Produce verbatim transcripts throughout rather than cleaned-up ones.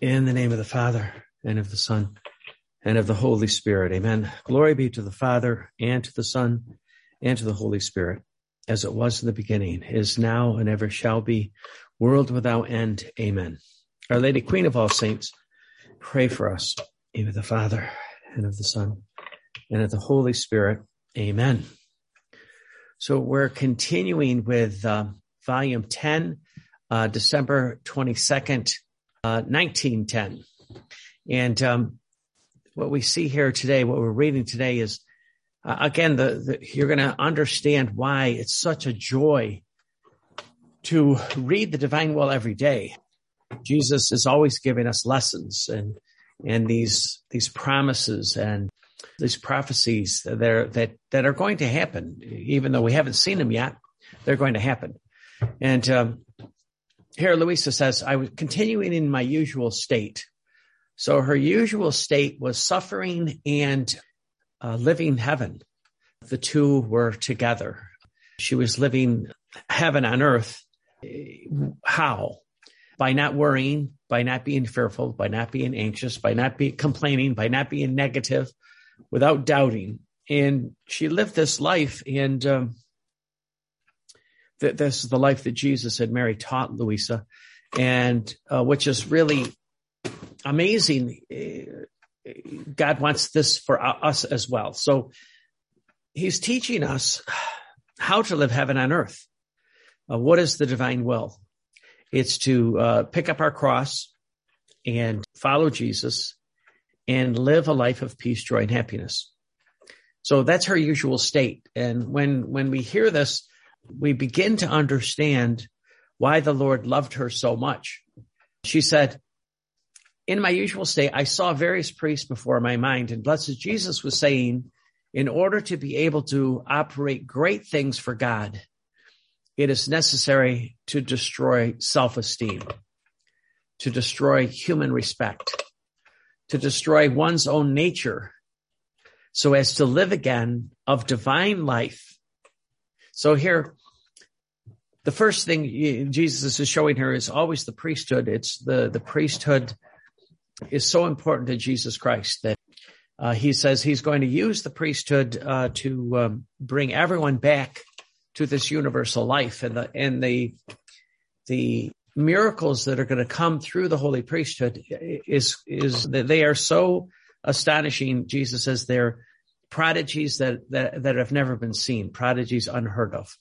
In the name of the Father, and of the Son, and of the Holy Spirit. Amen. Glory be to the Father, and to the Son, and to the Holy Spirit, as it was in the beginning, is now, and ever shall be, world without end. Amen. Our Lady, Queen of all saints, pray for us. In the name of the Father, and of the Son, and of the Holy Spirit. Amen. So we're continuing with uh, Volume ten, uh, December twenty-second, Uh, nineteen ten. And um, what we see here today, what we're reading today is, uh, again, the, the, you're going to understand why it's such a joy to read the divine will every day. Jesus is always giving us lessons and and these these promises and these prophecies that are, that, that are going to happen. Even though we haven't seen them yet, they're going to happen. And um here, Louisa says, I was continuing in my usual state. So her usual state was suffering and uh, living heaven. The two were together. She was living heaven on earth. How? By not worrying, by not being fearful, by not being anxious, by not being complaining, by not being negative, without doubting. And she lived this life, and um, this is the life that Jesus and Mary taught Louisa, and uh, which is really amazing. God wants this for us as well. So he's teaching us how to live heaven on earth. Uh, what is the divine will? It's to uh, pick up our cross and follow Jesus and live a life of peace, joy, and happiness. So that's her usual state. And when when we hear this, we begin to understand why the Lord loved her so much. She said, in my usual state, I saw various priests before my mind, and blessed Jesus was saying, in order to be able to operate great things for God, it is necessary to destroy self-esteem, to destroy human respect, to destroy one's own nature, so as to live again of divine life. So here, the first thing Jesus is showing her is always the priesthood. It's the, the priesthood is so important to Jesus Christ that uh, he says he's going to use the priesthood uh, to um, bring everyone back to this universal life. And the, and the, the miracles that are going to come through the holy priesthood is, is that they are so astonishing. Jesus says they're prodigies that, that, that have never been seen, prodigies unheard of.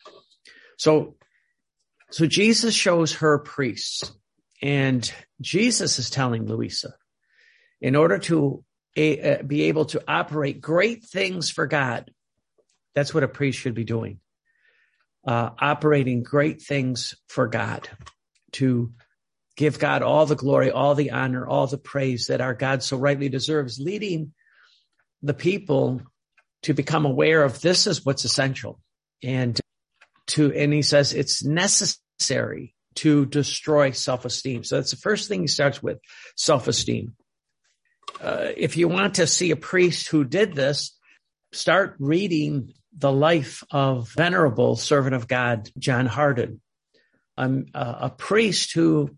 So, so Jesus shows her priests, and Jesus is telling Louisa, in order to a, uh, be able to operate great things for God, that's what a priest should be doing. Uh, operating great things for God, to give God all the glory, all the honor, all the praise that our God so rightly deserves, leading the people to become aware of this is what's essential. And to, and he says it's necessary to destroy self-esteem. So that's the first thing he starts with, self-esteem. Uh, if you want to see a priest who did this, start reading the life of venerable servant of God, John Hardon, um, uh, a priest who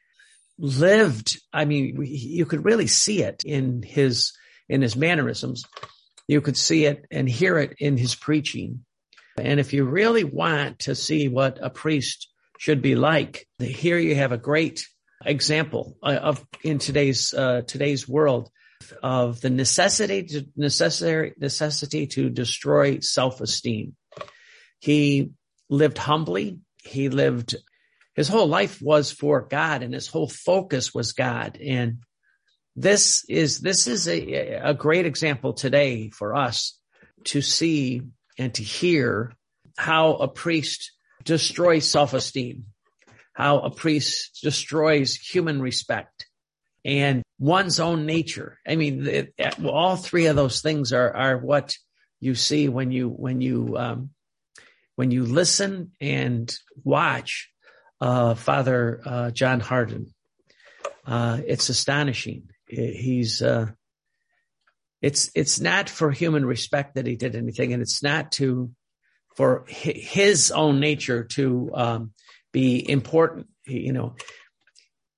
lived, I mean, you could really see it in his in his mannerisms. You could see it and hear it in his preaching. And if you really want to see what a priest should be like, here you have a great example of in today's uh, today's world of the necessity to necessary necessity to destroy self-esteem. He lived humbly. He lived, his whole life was for God, and his whole focus was God. And This is, this is a, a great example today for us to see and to hear how a priest destroys self-esteem, how a priest destroys human respect and one's own nature. I mean, it, all three of those things are, are what you see when you, when you, um, when you listen and watch, uh, Father, uh, John Hardon. Uh, it's astonishing. He's, uh, it's, it's not for human respect that he did anything, and it's not to, for his own nature to, um, be important. You know,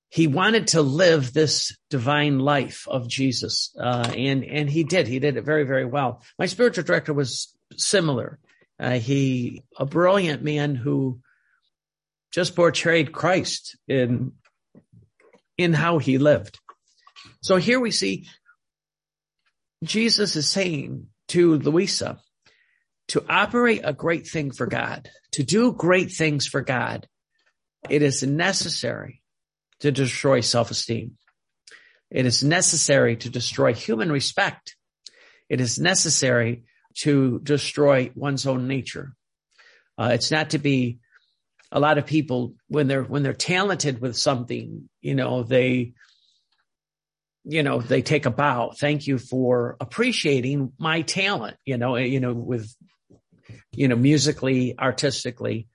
he wanted to live this divine life of Jesus. Uh, and, and he did, he did it very, very well. My spiritual director was similar. Uh, he, a brilliant man who just portrayed Christ in, in how he lived. So here we see Jesus is saying to Louisa to operate a great thing for God, to do great things for God. It is necessary to destroy self-esteem. It is necessary to destroy human respect. It is necessary to destroy one's own nature. Uh, it's not to be a lot of people when they're, when they're talented with something, you know, they, you know, they take a bow. Thank you for appreciating my talent, you know, you know, with, you know, musically, artistically.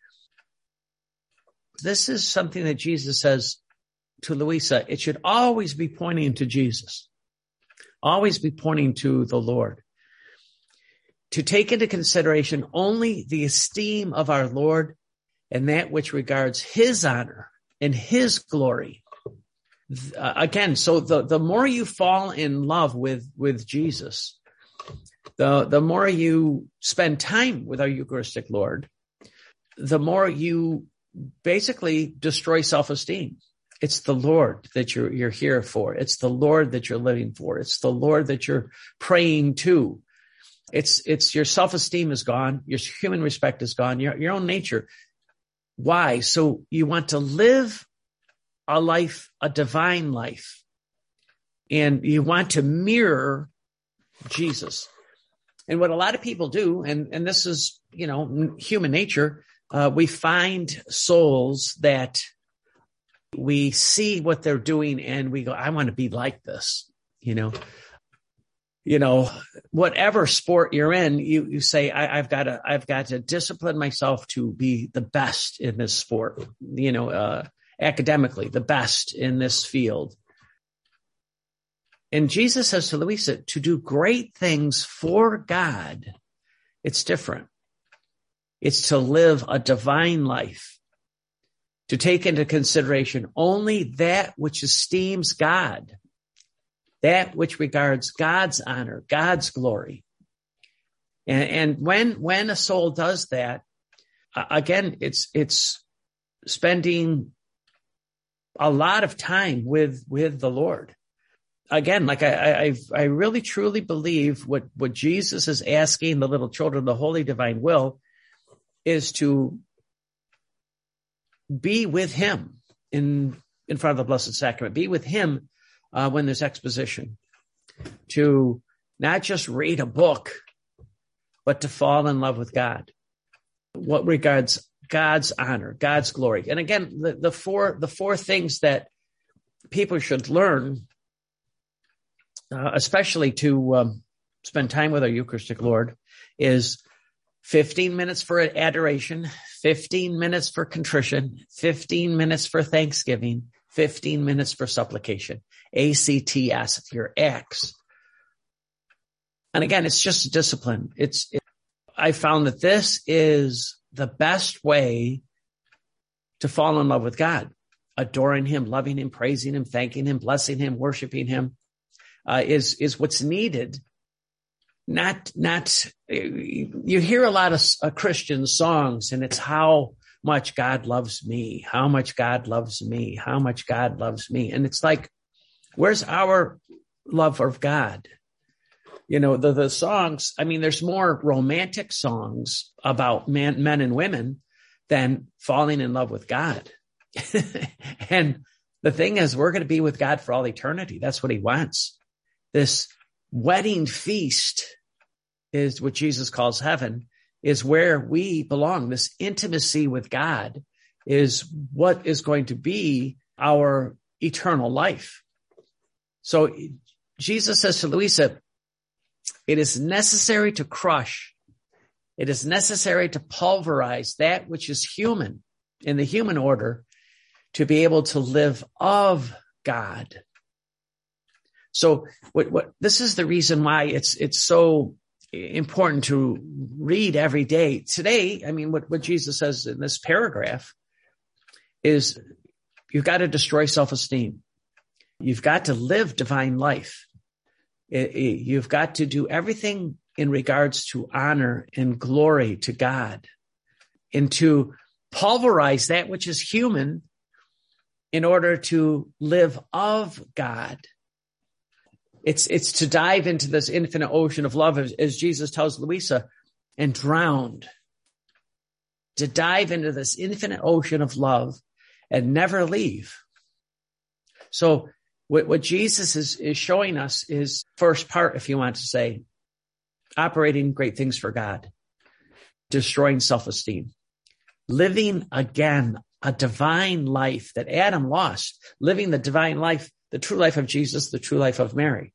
This is something that Jesus says to Louisa. It should always be pointing to Jesus, always be pointing to the Lord. To take into consideration only the esteem of our Lord and that which regards his honor and his glory. Uh, again, so the, the more you fall in love with, with Jesus, the, the more you spend time with our Eucharistic Lord, the more you basically destroy self-esteem. It's the Lord that you're, you're here for. It's the Lord that you're living for. It's the Lord that you're praying to. It's, it's your self-esteem is gone. Your human respect is gone. Your, your own nature. Why? So you want to live a life, a divine life, and you want to mirror Jesus. And what a lot of people do, and, and this is, you know, human nature, uh, we find souls that we see what they're doing and we go, I want to be like this, you know. You know, whatever sport you're in, you, you say, I, I've got to, I've got to discipline myself to be the best in this sport, you know, uh, academically, the best in this field. And Jesus says to Louisa, to do great things for God, it's different. It's to live a divine life, to take into consideration only that which esteems God, that which regards God's honor, God's glory. And, and when, when a soul does that, uh, again, it's, it's spending a lot of time with, with the Lord. Again, like I, I, I really truly believe what, what Jesus is asking the little children, the holy divine will, is to be with him in, in front of the Blessed Sacrament, be with him Uh, when there's exposition, to not just read a book, but to fall in love with God. What regards God's honor, God's glory. And again, the, the four, the four things that people should learn, uh, especially to um, spend time with our Eucharistic Lord, is fifteen minutes for adoration, fifteen minutes for contrition, fifteen minutes for thanksgiving, fifteen minutes for supplication. A C T S, your acts. And again, it's just a discipline. It's, it, I found that this is the best way to fall in love with God, adoring him, loving him, praising him, thanking him, blessing him, worshiping him, uh, is, is what's needed. Not, not, you hear a lot of uh, Christian songs and it's how much God loves me, how much God loves me, how much God loves me. And it's like, where's our love of God? You know, the, the songs, I mean, there's more romantic songs about man, men and women than falling in love with God. And the thing is, we're going to be with God for all eternity. That's what he wants. This wedding feast is what Jesus calls heaven, is where we belong. This intimacy with God is what is going to be our eternal life. So Jesus says to Louisa, it is necessary to crush. It is necessary to pulverize that which is human in the human order to be able to live of God. So what, what, this is the reason why it's, it's so important to read every day. Today, I mean, what, what Jesus says in this paragraph is, you've got to destroy self-esteem. You've got to live divine life. It, it, you've got to do everything in regards to honor and glory to God, and to pulverize that which is human in order to live of God. It's, it's to dive into this infinite ocean of love, as, as Jesus tells Louisa, and drown. To dive into this infinite ocean of love and never leave. So what, what Jesus is, is showing us is first part, if you want to say, operating great things for God, destroying self-esteem, living again a divine life that Adam lost, living the divine life, the true life of Jesus, the true life of Mary,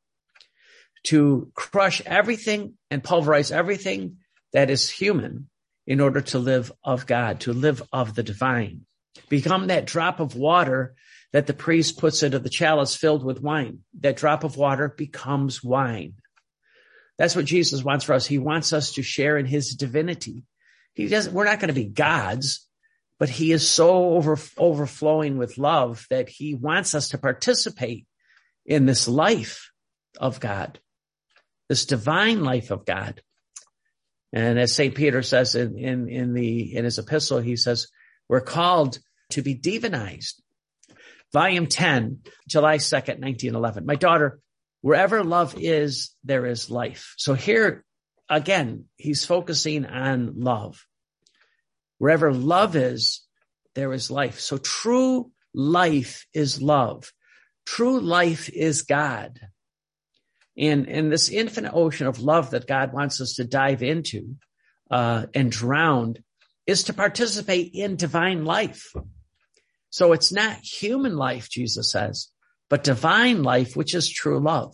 to crush everything and pulverize everything that is human in order to live of God, to live of the divine, become that drop of water that the priest puts into the chalice filled with wine. That drop of water becomes wine. That's what Jesus wants for us. He wants us to share in his divinity. He doesn't, we're not going to be gods, but he is so over, overflowing with love that he wants us to participate in this life of God, this divine life of God. And as Saint Peter says in, in, in the, in his epistle, he says, we're called to be divinized. Volume ten, July second, nineteen eleven. My daughter, wherever love is, there is life. So here, again, he's focusing on love. Wherever love is, there is life. So true life is love. True life is God. And, and this infinite ocean of love that God wants us to dive into uh, and drown is to participate in divine life. So it's not human life, Jesus says, but divine life, which is true love.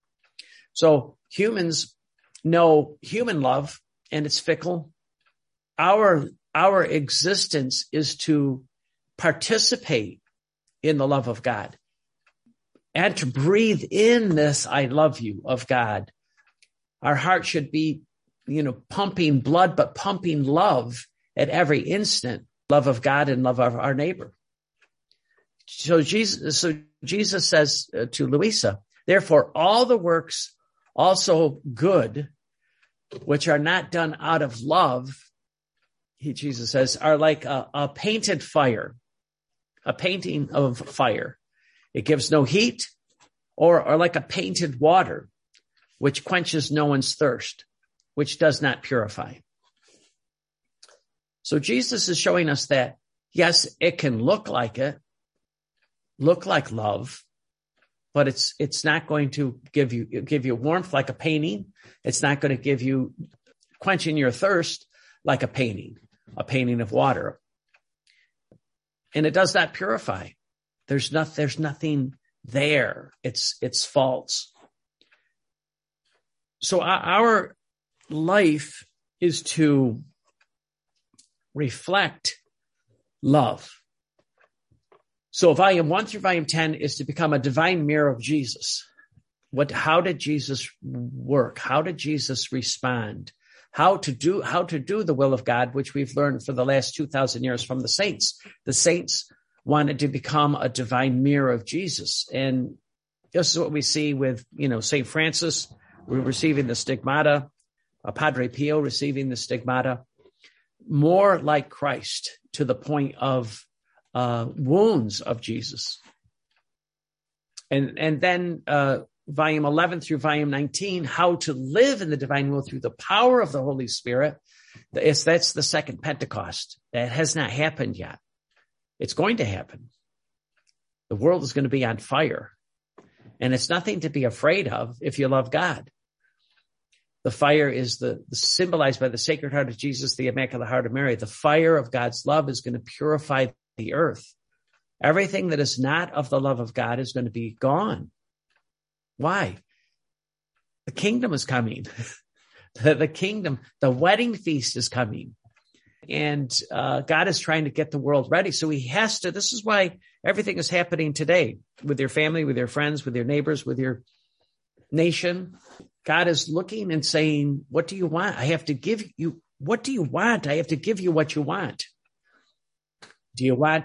So humans know human love, and it's fickle. Our, our existence is to participate in the love of God and to breathe in this I love you of God. Our heart should be, you know, pumping blood, but pumping love at every instant, love of God and love of our neighbor. So Jesus, so Jesus says to Louisa, therefore, all the works also good, which are not done out of love, he, Jesus says, are like a, a painted fire, a painting of fire. It gives no heat, or, or like a painted water, which quenches no one's thirst, which does not purify. So Jesus is showing us that, yes, it can look like it, look like love, but it's, it's not going to give you, give you warmth like a painting. It's not going to give you quenching your thirst like a painting, a painting of water. And it does not purify. There's not, there's nothing there. It's, it's false. So our life is to reflect love. So volume one through volume ten is to become a divine mirror of Jesus. What, how did Jesus work? How did Jesus respond? How to do, how to do the will of God, which we've learned for the last two thousand years from the saints. The saints wanted to become a divine mirror of Jesus. And this is what we see with, you know, Saint Francis, we're receiving the stigmata, uh, Padre Pio receiving the stigmata, more like Christ to the point of uh, wounds of Jesus. And, and then, uh, volume eleven through volume nineteen, how to live in the divine will through the power of the Holy Spirit. It's, that's the second Pentecost. That has not happened yet. It's going to happen. The world is going to be on fire, and it's nothing to be afraid of if you love God. The fire is the, the symbolized by the Sacred Heart of Jesus, the Immaculate Heart of Mary. The fire of God's love is going to purify the earth. Everything that is not of the love of God is going to be gone. Why? The kingdom is coming. the, the kingdom, the wedding feast is coming. And uh, God is trying to get the world ready. So he has to, this is why everything is happening today with your family, with your friends, with your neighbors, with your nation. God is looking and saying, what do you want? I have to give you, what do you want? I have to give you what you want. Do you want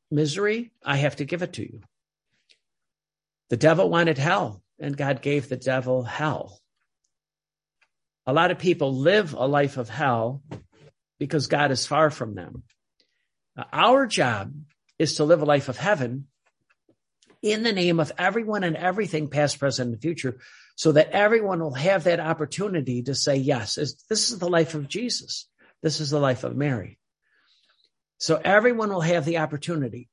misery, I have to give it to you. The devil wanted hell, and God gave the devil hell. A lot of people live a life of hell because God is far from them. Our job is to live a life of heaven in the name of everyone and everything, past, present, and future, so that everyone will have that opportunity to say, yes, this is the life of Jesus. This is the life of Mary. So everyone will have the opportunity.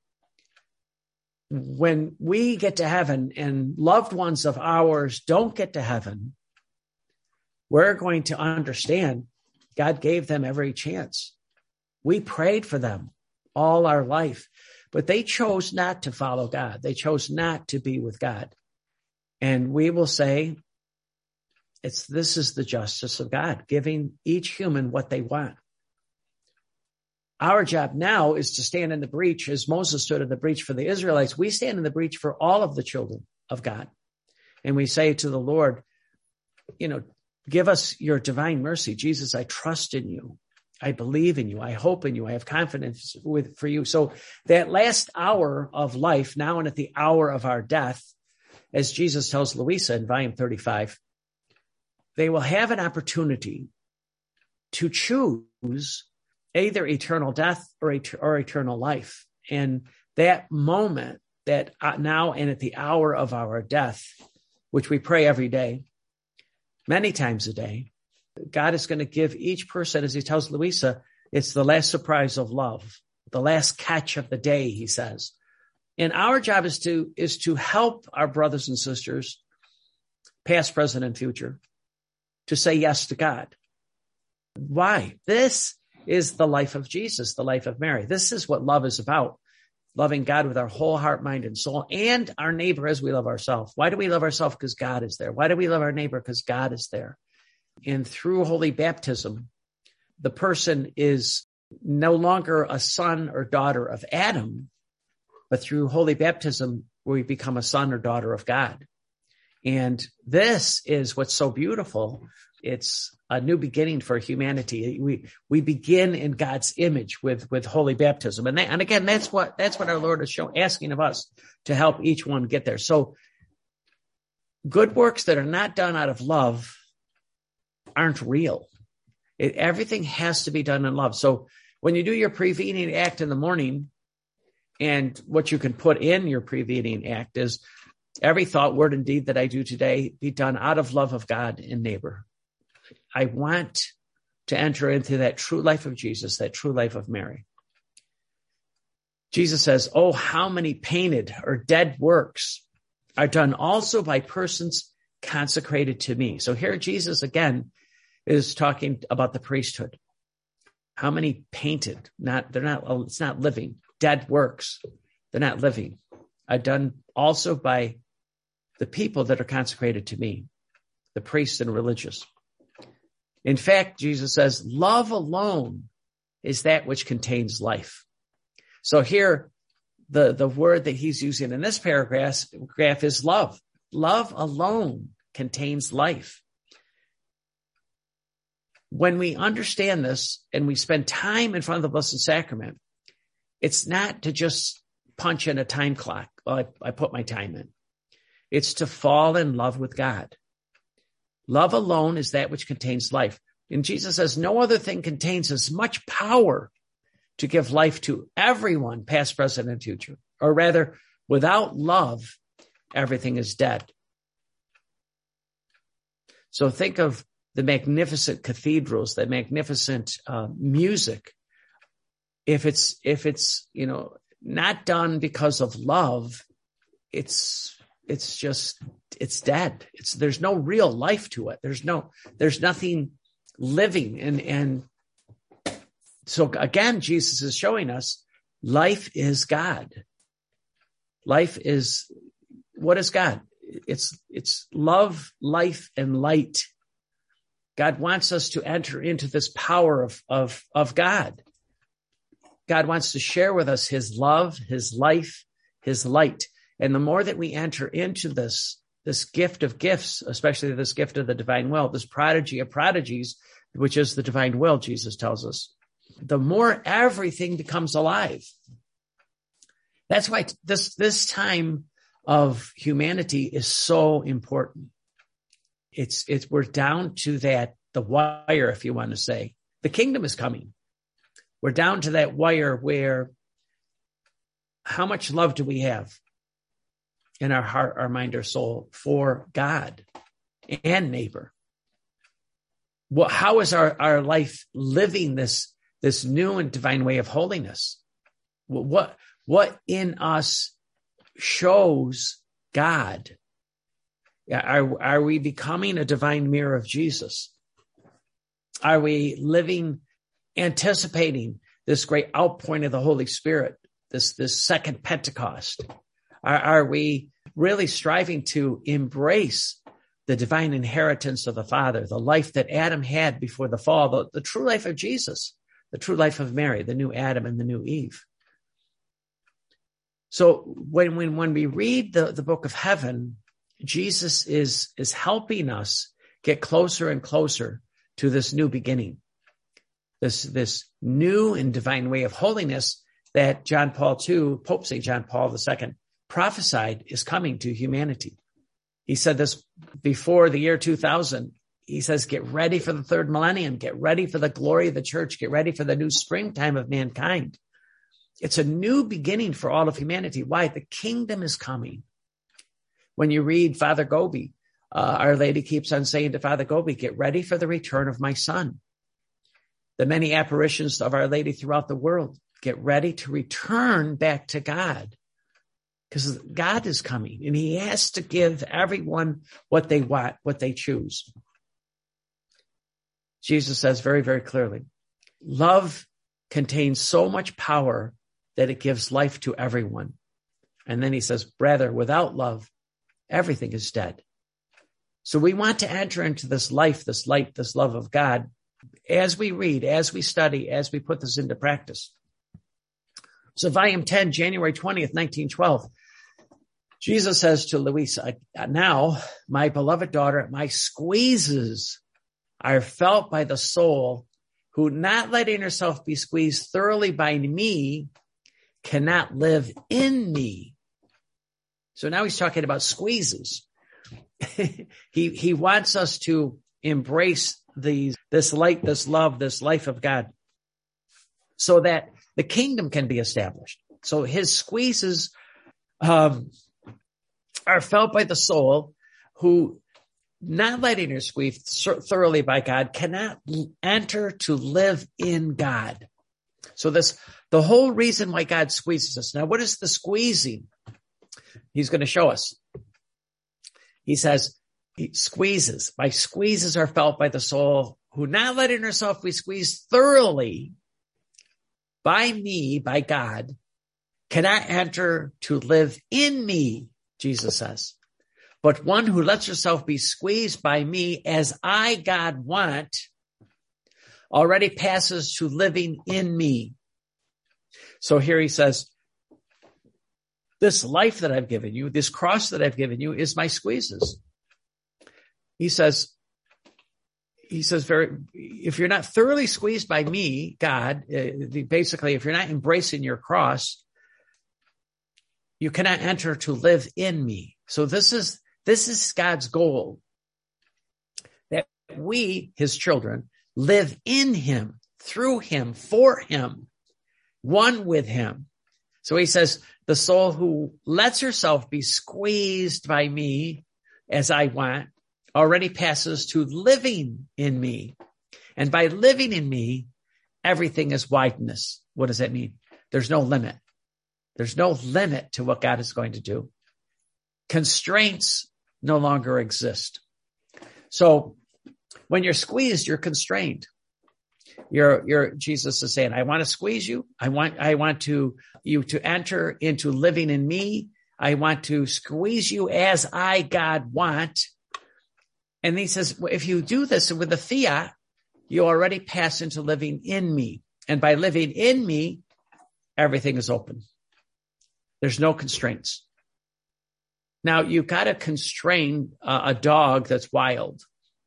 When we get to heaven and loved ones of ours don't get to heaven, we're going to understand God gave them every chance. We prayed for them all our life, but they chose not to follow God. They chose not to be with God. And we will say, it's this is the justice of God, giving each human what they want. Our job now is to stand in the breach, as Moses stood in the breach for the Israelites. We stand in the breach for all of the children of God. And we say to the Lord, you know, give us your divine mercy. Jesus, I trust in you. I believe in you. I hope in you. I have confidence with for you. So that last hour of life, now and at the hour of our death, as Jesus tells Louisa in volume thirty-five, they will have an opportunity to choose either eternal death or, et- or eternal life. And that moment, that now and at the hour of our death, which we pray every day, many times a day, God is going to give each person, as he tells Louisa, it's the last surprise of love, the last catch of the day, he says. And our job is to, is to help our brothers and sisters, past, present, and future, to say yes to God. Why? This is the life of Jesus, the life of Mary. This is what love is about. Loving God with our whole heart, mind, and soul, and our neighbor as we love ourselves. Why do we love ourselves? Because God is there. Why do we love our neighbor? Because God is there. And through holy baptism, the person is no longer a son or daughter of Adam, but through holy baptism, we become a son or daughter of God. And this is what's so beautiful. It's a new beginning for humanity. We we begin in God's image with with holy baptism, and that, and again, that's what that's what our Lord is showing, asking of us to help each one get there. So, good works that are not done out of love aren't real. It, everything has to be done in love. So, when you do your prevening act in the morning, and what you can put in your prevening act is every thought, word, and deed that I do today be done out of love of God and neighbor. I want to enter into that true life of Jesus, that true life of Mary. Jesus says, oh, how many painted or dead works are done also by persons consecrated to me. So here Jesus again is talking about the priesthood. How many painted, not, they're not, it's not living, dead works. They're not living, are done also by the people that are consecrated to me, the priests and religious. In fact, Jesus says, love alone is that which contains life. So here, the, the word that he's using in this paragraph graph is love. Love alone contains life. When we understand this and we spend time in front of the Blessed Sacrament, it's not to just punch in a time clock. Well, I, I put my time in. It's to fall in love with God. Love alone is that which contains life. And Jesus says no other thing contains as much power to give life to everyone, past, present, and future. Or rather, without love, everything is dead. So think of the magnificent cathedrals, the magnificent uh, music. If it's, if it's, you know, not done because of love, it's, it's just, it's dead. It's, there's no real life to it. There's no, there's nothing living. And, and so again, Jesus is showing us life is God. Life is, what is God? It's, it's love, life, and light. God wants us to enter into this power of, of, of God. God wants to share with us his love, his life, his light. And the more that we enter into this, this gift of gifts, especially this gift of the divine will, this prodigy of prodigies, which is the divine will, Jesus tells us, the more everything becomes alive. That's why this, this time of humanity is so important. It's, it's, we're down to that, the wire, if you want to say. The kingdom is coming. We're down to that wire where how much love do we have in our heart, our mind, our soul for God and neighbor? Well, how is our, our life living this, this new and divine way of holiness? What, what in us shows God? Are, are we becoming a divine mirror of Jesus? Are we living, anticipating this great outpouring of the Holy Spirit, this, this second Pentecost? Are, are we really striving to embrace the divine inheritance of the Father, the life that Adam had before the fall, the, the true life of Jesus, the true life of Mary, the new Adam and the new Eve? So when, when, when we read the, the book of heaven, Jesus is, is helping us get closer and closer to this new beginning, this, this new and divine way of holiness that John Paul the Second, Pope Saint John Paul the Second, prophesied is coming to humanity. He said this before the year two thousand. He says, get ready for the third millennium, get ready for the glory of the church, get ready for the new springtime of mankind. It's a new beginning for all of humanity. Why? The kingdom is coming. When you read Father Gobi, uh, Our Lady keeps on saying to Father Gobi, get ready for the return of my son. The many apparitions of Our Lady throughout the world, get ready to return back to God, because God is coming and he has to give everyone what they want, what they choose. Jesus says very, very clearly, love contains so much power that it gives life to everyone. And then he says, brother, without love, everything is dead. So we want to enter into this life, this light, this love of God as we read, as we study, as we put this into practice. So volume ten, January twentieth, nineteen twelve, Jesus says to Louisa, now, my beloved daughter, my squeezes are felt by the soul who, not letting herself be squeezed thoroughly by me, cannot live in me. So now he's talking about squeezes. he, he wants us to embrace these, this light, this love, this life of God, so that the kingdom can be established. So his squeezes um, are felt by the soul who, not letting her squeeze thoroughly by God, cannot enter to live in God. So this, the whole reason why God squeezes us. Now, what is the squeezing? He's going to show us. He says, he squeezes. My squeezes are felt by the soul who, not letting herself be squeezed thoroughly by me, by God, cannot enter to live in me, Jesus says. But one who lets herself be squeezed by me as I, God, want, already passes to living in me. So here he says, this life that I've given you, this cross that I've given you is my squeezes. He says, he says, very, if you're not thoroughly squeezed by me, God, uh, basically, if you're not embracing your cross, you cannot enter to live in me. So this is, this is God's goal, that we, his children, live in him, through him, for him, one with him. So he says, the soul who lets herself be squeezed by me as I want already passes to living in me. And by living in me, everything is wideness. What does that mean? There's no limit. There's no limit to what God is going to do. Constraints no longer exist. So when you're squeezed, you're constrained. You're, you're, Jesus is saying, I want to squeeze you. I want, I want to, you to enter into living in me. I want to squeeze you as I, God, want. And he says, well, if you do this with the fiat, you already pass into living in me. And by living in me, everything is open. There's no constraints. Now, you've got to constrain uh, a dog that's wild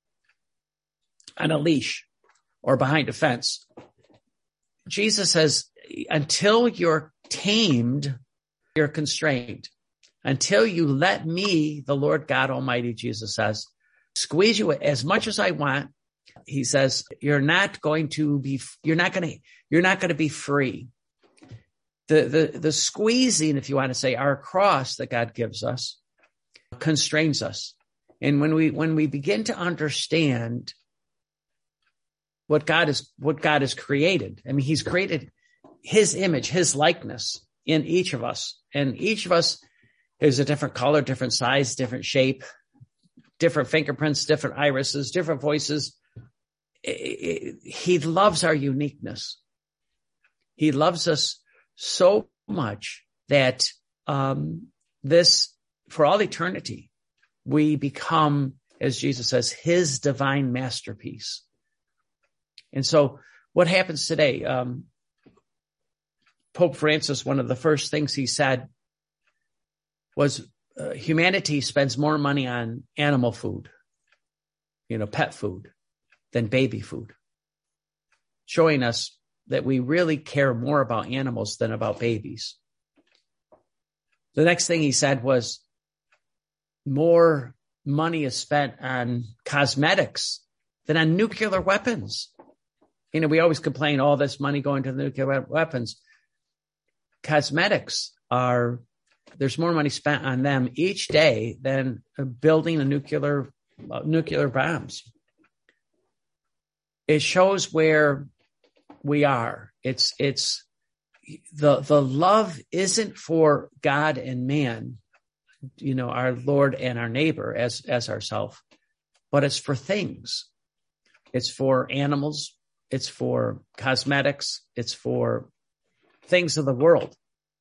on a leash or behind a fence. Jesus says, until you're tamed, you're constrained. Until you let me, the Lord God Almighty, Jesus says, squeeze you as much as I want. He says, you're not going to be, you're not going to, you're not going to be free. The, the, the squeezing, if you want to say, our cross that God gives us constrains us. And when we, when we begin to understand what God is, what God has created, I mean, he's created his image, his likeness in each of us. And each of us is a different color, different size, different shape, different fingerprints, different irises, different voices. He loves our uniqueness. He loves us so much that um, this, for all eternity, we become, as Jesus says, his divine masterpiece. And so what happens today? Um, Pope Francis, one of the first things he said was uh, humanity spends more money on animal food, you know, pet food, than baby food, showing us that we really care more about animals than about babies. The next thing he said was more money is spent on cosmetics than on nuclear weapons. You know, we always complain, all this money going to the nuclear weapons. Cosmetics are, there's more money spent on them each day than building a nuclear, uh, nuclear bombs. It shows where we are. It's, it's the, the love isn't for God and man, you know, our Lord and our neighbor as, as ourselves, but it's for things. It's for animals. It's for cosmetics. It's for things of the world.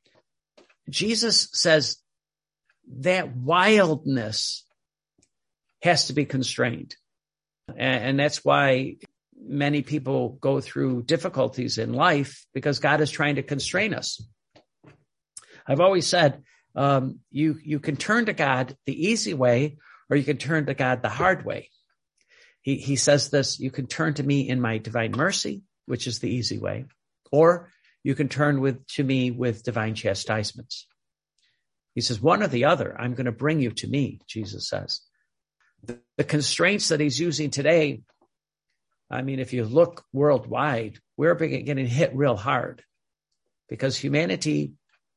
Jesus says that wildness has to be constrained. And, and that's why many people go through difficulties in life, because God is trying to constrain us. I've always said, um, you, you can turn to God the easy way, or you can turn to God the hard way. He, he says this, you can turn to me in my divine mercy, which is the easy way, or you can turn with, to me with divine chastisements. He says, one or the other, I'm going to bring you to me, Jesus says. The, the constraints that he's using today, I mean, if you look worldwide, we're getting hit real hard because humanity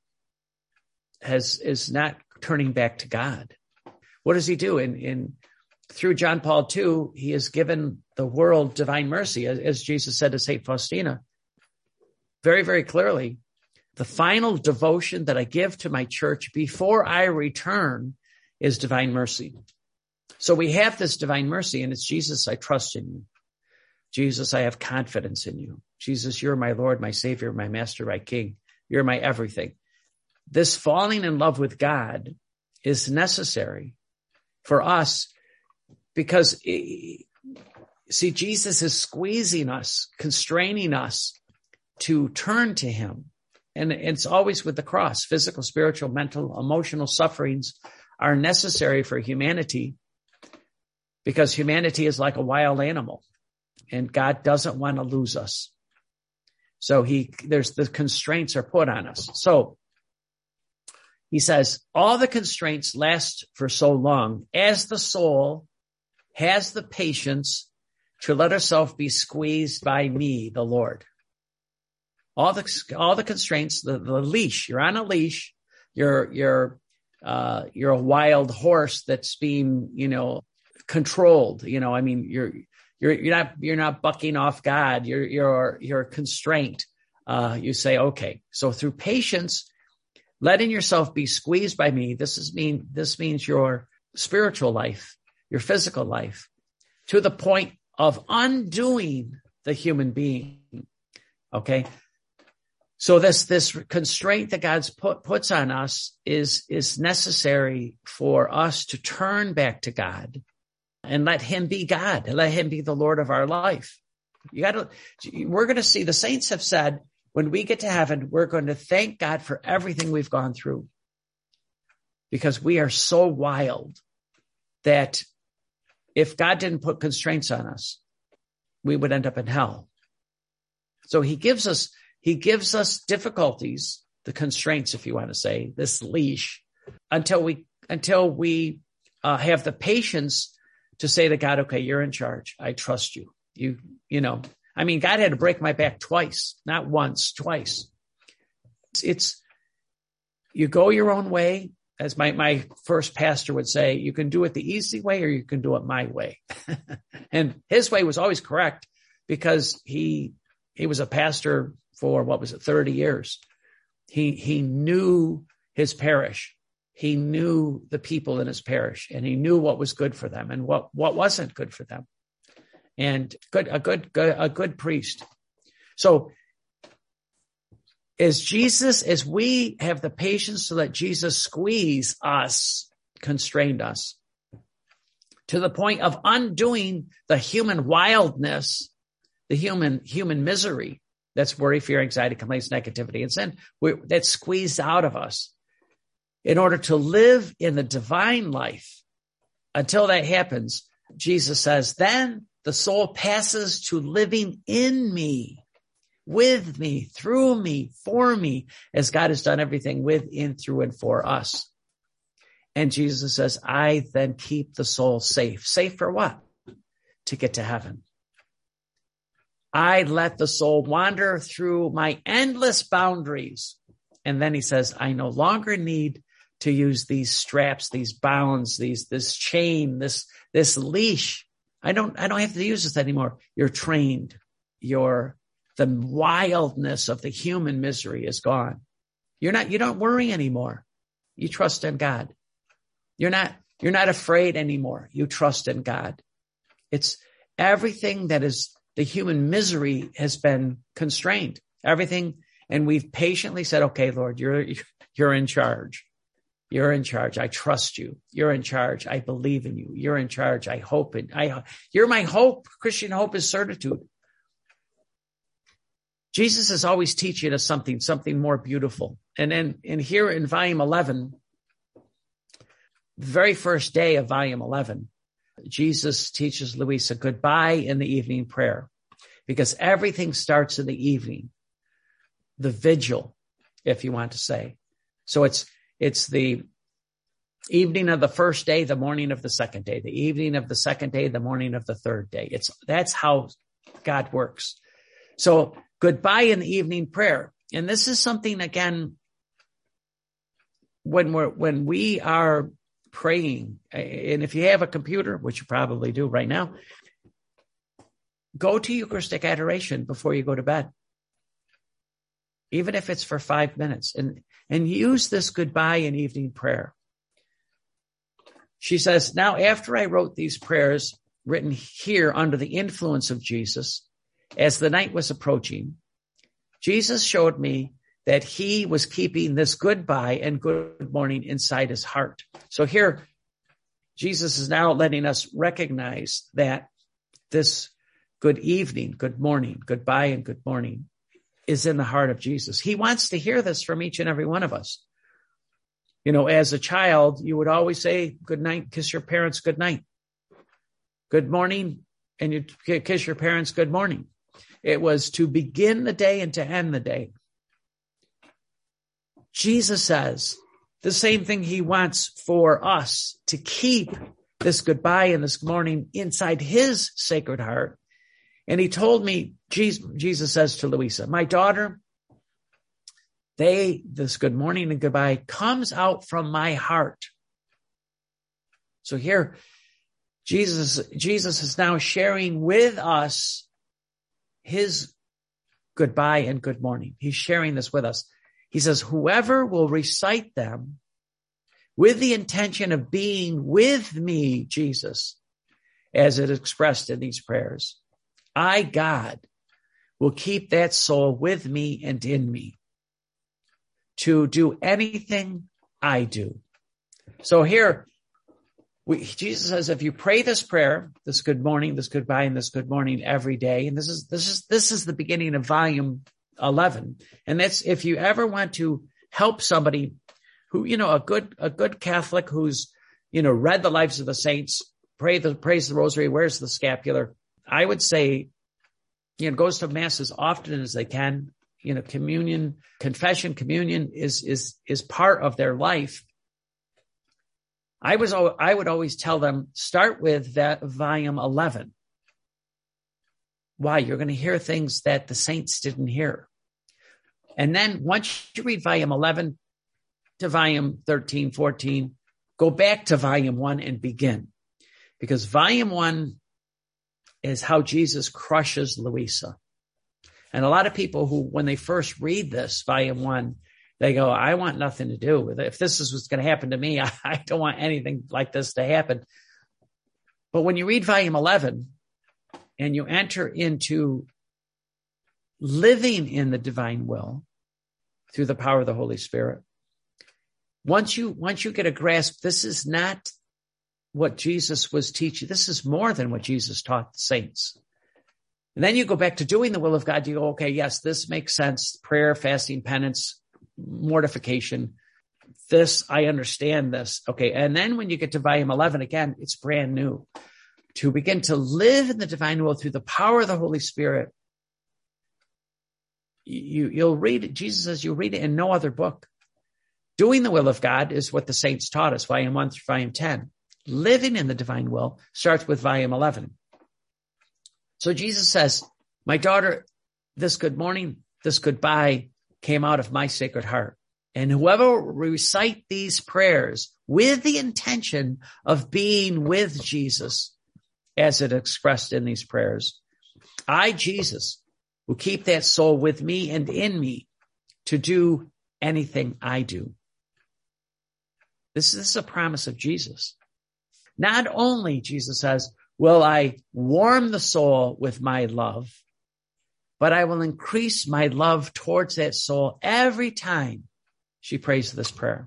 has is not turning back to God. What does he do? In, in through John Paul the Second, he has given the world divine mercy, as, as Jesus said to Saint Faustina, very, very clearly. The final devotion that I give to my church before I return is divine mercy. So we have this divine mercy, and it's Jesus, I trust in you. Jesus, I have confidence in you. Jesus, you're my Lord, my Savior, my Master, my King. You're my everything. This falling in love with God is necessary for us because, see, Jesus is squeezing us, constraining us to turn to him. And it's always with the cross. Physical, spiritual, mental, emotional sufferings are necessary for humanity because humanity is like a wild animal. And God doesn't want to lose us. So he, there's the constraints are put on us. So he says, all the constraints last for so long as the soul has the patience to let herself be squeezed by me, the Lord. All the, all the constraints, the, the leash, you're on a leash, you're, you're, uh, you're a wild horse that's being, you know, controlled. You know, I mean, you're, You're, you're not, you're not bucking off God. You're, you're, you're constrained. Uh, you say, okay. So through patience, letting yourself be squeezed by me, this is mean, this means your spiritual life, your physical life, to the point of undoing the human being. Okay. So this, this constraint that God's put, puts on us is, is necessary for us to turn back to God. And let him be God, and let him be the Lord of our life. You got to, we're going to see, the saints have said, when we get to heaven, we're going to thank God for everything we've gone through because we are so wild that if God didn't put constraints on us, we would end up in hell. So he gives us, he gives us difficulties the constraints, if you want to say, this leash, until we until we uh, have the patience to say to God, okay, you're in charge. I trust you. You, you know, I mean, God had to break my back twice, not once, twice. It's, it's you go your own way. As my, my first pastor would say, you can do it the easy way or you can do it my way. And his way was always correct because he, he was a pastor for, what was it, thirty years. He, he knew his parish. He knew the people in his parish, and he knew what was good for them and what, what wasn't good for them. And good, a good, good, a good priest. So as Jesus, as we have the patience to let Jesus squeeze us, constrain us to the point of undoing the human wildness, the human, human misery. That's worry, fear, anxiety, complaints, negativity, and sin. We're, that's squeezed out of us in order to live in the divine life. Until that happens, Jesus says, then the soul passes to living in me, with me, through me, for me, as God has done everything with, in, through, and for us. And Jesus says, I then keep the soul safe. Safe for what? To get to heaven. I let the soul wander through my endless boundaries. And then he says, I no longer need to use these straps, these bounds, these, this chain, this, this leash. I don't, I don't have to use this anymore. You're trained. You're, the wildness of the human misery is gone. You're not, you don't worry anymore. You trust in God. You're not, you're not afraid anymore. You trust in God. It's everything that is the human misery has been constrained. Everything. And we've patiently said, okay, Lord, you're, you're in charge. You're in charge. I trust you. You're in charge. I believe in you. You're in charge. I hope in, I, you're my hope. Christian hope is certitude. Jesus is always teaching us something, something more beautiful. And then in here in volume eleven, the very first day of volume eleven, Jesus teaches Louisa goodbye in the evening prayer, because everything starts in the evening, the vigil, if you want to say. So it's, it's the evening of the first day, the morning of the second day, the evening of the second day, the morning of the third day. It's, that's how God works. So goodbye in the evening prayer. And this is something, again, when we're, when we are praying, and if you have a computer, which you probably do right now, go to Eucharistic adoration before you go to bed. Even if it's for five minutes, and, and use this goodbye and evening prayer. She says, now, after I wrote these prayers written here under the influence of Jesus, as the night was approaching, Jesus showed me that he was keeping this goodbye and good morning inside his heart. So here, Jesus is now letting us recognize that this good evening, good morning, goodbye and good morning is in the heart of Jesus. He wants to hear this from each and every one of us. You know, as a child, you would always say good night, kiss your parents good night. Good morning, and you kiss your parents good morning. It was to begin the day and to end the day. Jesus says the same thing he wants for us, to keep this goodbye and this morning inside his sacred heart. And he told me, Jesus, Jesus says to Louisa, my daughter, they, this good morning and goodbye comes out from my heart. So here, Jesus, Jesus is now sharing with us his goodbye and good morning. He's sharing this with us. He says, whoever will recite them with the intention of being with me, Jesus, as it is expressed in these prayers, I, God, will keep that soul with me and in me to do anything I do. So here, we, Jesus says, if you pray this prayer, this good morning, this goodbye, and this good morning every day, and this is, this is, this is the beginning of volume eleven. And that's, if you ever want to help somebody who, you know, a good, a good Catholic who's, you know, read the lives of the saints, pray the, prays the rosary, wears the scapular, I would say, you know, goes to mass as often as they can, you know, communion, confession, communion is, is, is part of their life. I was, I would always tell them, start with that volume eleven. Why? You're going to hear things that the saints didn't hear. And then once you read volume eleven to volume thirteen, fourteen, go back to volume one and begin. Because volume one is how Jesus crushes Louisa. And a lot of people who, when they first read this, volume one, they go, I want nothing to do with it. If this is what's going to happen to me, I, I don't want anything like this to happen. But when you read volume eleven and you enter into living in the divine will through the power of the Holy Spirit, once you, once you get a grasp, this is not what Jesus was teaching. This is more than what Jesus taught the saints. And then you go back to doing the will of God. You go, okay, yes, this makes sense. Prayer, fasting, penance, mortification. This, I understand this. Okay. And then when you get to volume eleven, again, it's brand new. To begin to live in the divine will through the power of the Holy Spirit. You, you'll read it. Jesus says you'll read it in no other book. Doing the will of God is what the saints taught us, volume one through volume ten. Living in the divine will starts with volume eleven. So Jesus says, my daughter, this good morning, this goodbye came out of my sacred heart. And whoever recite these prayers with the intention of being with Jesus, as it expressed in these prayers, I, Jesus, will keep that soul with me and in me to do anything I do. This, this is a promise of Jesus. Not only, Jesus says, will I warm the soul with my love, but I will increase my love towards that soul every time she prays this prayer.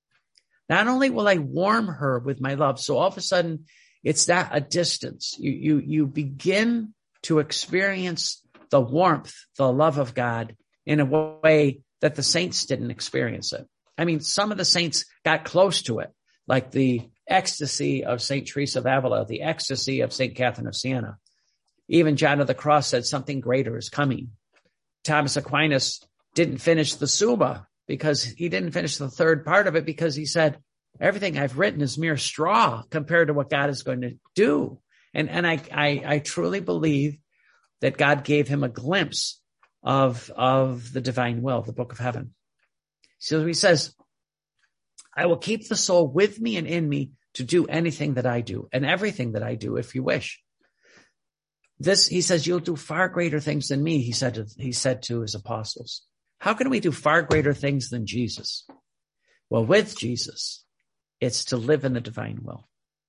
Not only will I warm her with my love, so all of a sudden it's not a distance. You, you, you begin to experience the warmth, the love of God in a way that the saints didn't experience it. I mean, some of the saints got close to it, like the ecstasy of Saint Teresa of Avila, the ecstasy of Saint Catherine of Siena. Even John of the Cross said something greater is coming. Thomas Aquinas didn't finish the Summa because he didn't finish the third part of it because he said, everything I've written is mere straw compared to what God is going to do. And, and I, I, I truly believe that God gave him a glimpse of, of the divine will, the book of heaven. So he says, I will keep the soul with me and in me to do anything that I do and everything that I do, if you wish. This, he says, you'll do far greater things than me, he said to, he said to his apostles. How can we do far greater things than Jesus? Well, with Jesus, it's to live in the divine will.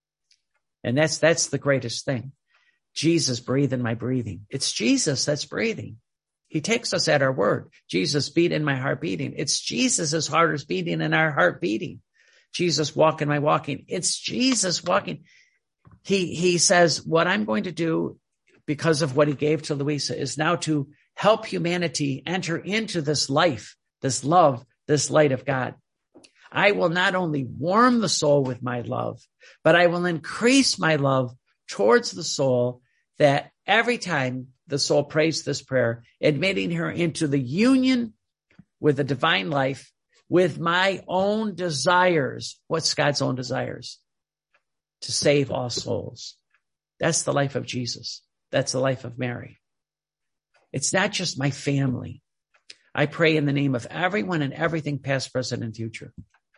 And that's, that's the greatest thing. Jesus, breathe in my breathing. It's Jesus that's breathing. He takes us at our word. Jesus, beat in my heart beating. It's Jesus' heart is beating in our heart beating. Jesus, walk in my walking. It's Jesus walking. He, he says, what I'm going to do because of what he gave to Louisa is now to help humanity enter into this life, this love, this light of God. I will not only warm the soul with my love, but I will increase my love towards the soul, that every time the soul prays this prayer, admitting her into the union with the divine life, with my own desires. What's God's own desires? To save all souls. That's the life of Jesus. That's the life of Mary. It's not just my family. I pray in the name of everyone and everything, past, present, and future.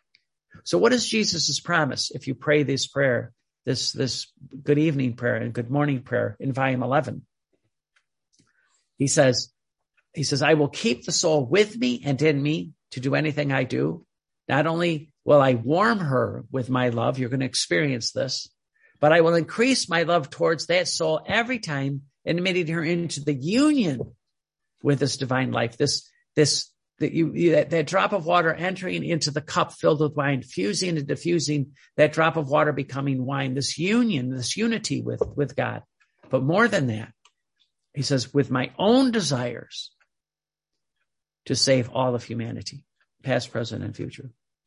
So what is Jesus' promise if you pray this prayer, this, this good evening prayer and good morning prayer in volume eleven? He says, he says, I will keep the soul with me and in me to do anything I do. Not only will I warm her with my love, you're going to experience this, but I will increase my love towards that soul every time, admitting her into the union with this divine life, this, this, that you, you that, that drop of water entering into the cup filled with wine, fusing and diffusing, that drop of water becoming wine, this union, this unity with, with God. But more than that, he says, with my own desires to save all of humanity, past, present, and future.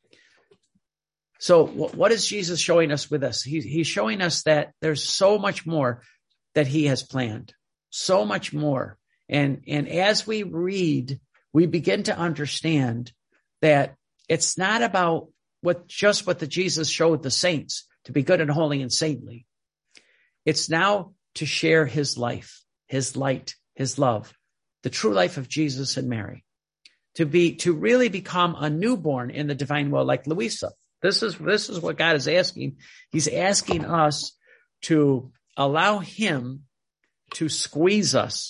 So what is Jesus showing us with this? He, he's showing us that there's so much more that he has planned, so much more. And, and as we read we begin to understand that it's not about what just what the Jesus showed the saints to be good and holy and saintly. It's now to share his life, his light, his love, the true life of Jesus and Mary, to be, to really become a newborn in the divine will like Louisa. This is, this is what God is asking. He's asking us to allow him to squeeze us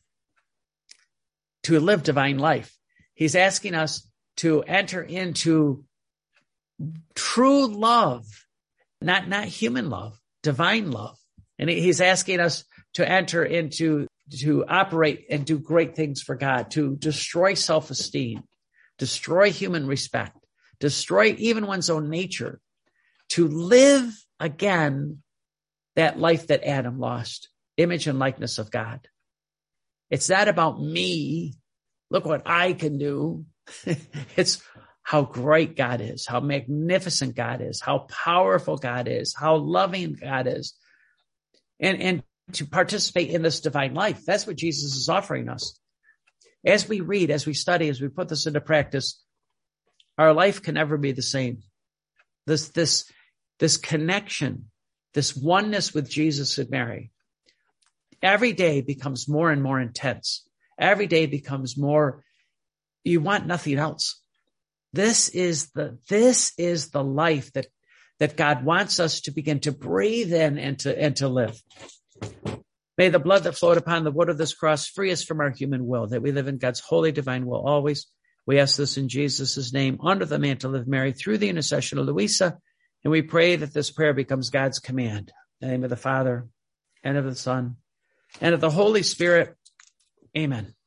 to live divine life. He's asking us to enter into true love, not, not human love, divine love. And he's asking us to enter into, to operate and do great things for God, to destroy self-esteem, destroy human respect, destroy even one's own nature, to live again that life that Adam lost, image and likeness of God. It's not about me. Look what I can do. It's how great God is, how magnificent God is, how powerful God is, how loving God is. And, and to participate in this divine life. That's what Jesus is offering us. As we read, as we study, as we put this into practice, our life can never be the same. This, this, this connection, this oneness with Jesus and Mary, every day becomes more and more intense. Every day becomes more, you want nothing else. This is the, this is the life that, that God wants us to begin to breathe in and to, and to live. May the blood that flowed upon the wood of this cross free us from our human will, that we live in God's holy divine will always. We ask this in Jesus' name, under the mantle of Mary, through the intercession of Louisa, and we pray that this prayer becomes God's command. In the name of the Father, and of the Son, and of the Holy Spirit. Amen.